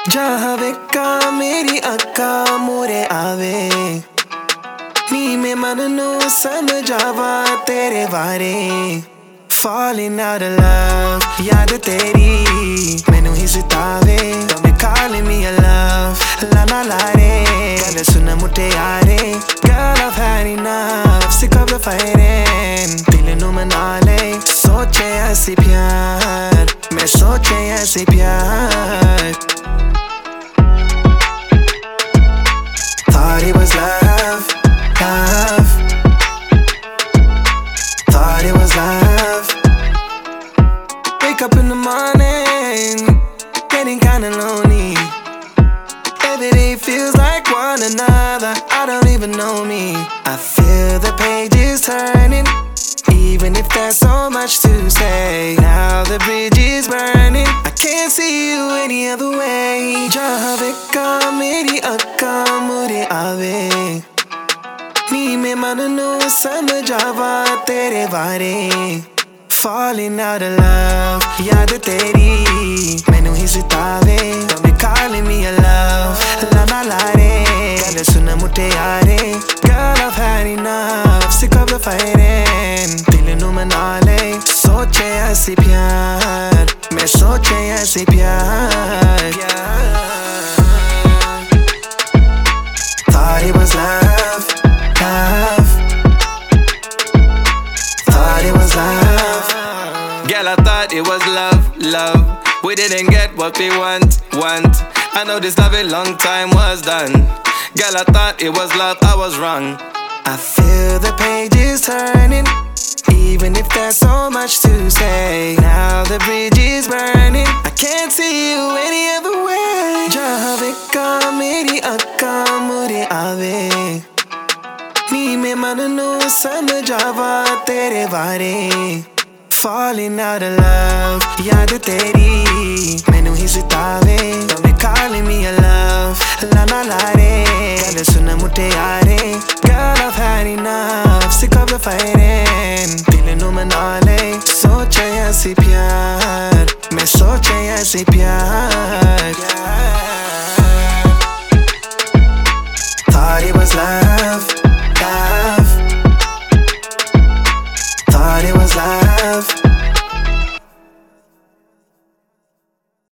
जहाँ वेका मेरी अक्का मुरे आवे नी में मन नू समझावा तेरे बारे Falling out of love याद तेरी मैनू ही सतावे Don't be calling me a love लाना लारे गल सुन मुठे यारे Girl I've had enough sick of the fighting दिल नू मना ले सोचे ऐसी प्यार मैं सोचे ऐसी प्यार Thought it was love, love Thought it was love Wake up in the morning Getting kinda lonely Every day feels like one another I don't even know me I feel the pages turning Even if there's so much to say Now the bridge is burning I can't see you any other way जहाँ वेका मेरी अक्का मुरे आवे नी में मन नू समझावा तेरे बारे Falling out of love याद तेरी मैनू ही सतावे Don't be calling me a love लाना लारे गल सुन मुठे यारे Girl I've had enough sick of the fighting दिल नू मना ले सोचे ऐसी प्यार मैं सोचे ऐसी प्यार Thought it was love, love Thought it was love Girl, I thought it was love, love We didn't get what we want I know this love a long time was done Girl, I thought it was love, I was wrong I feel the pages turning Even if there's so much to say Now the bridge is burning I can't see you any other way जहाँ वेका मेरी अक्का मुरे आवे नी में मन नू समझावा तेरे बारे Falling out of love याद तेरी मैनू ही सतावे Don't be calling me a love लाना लारे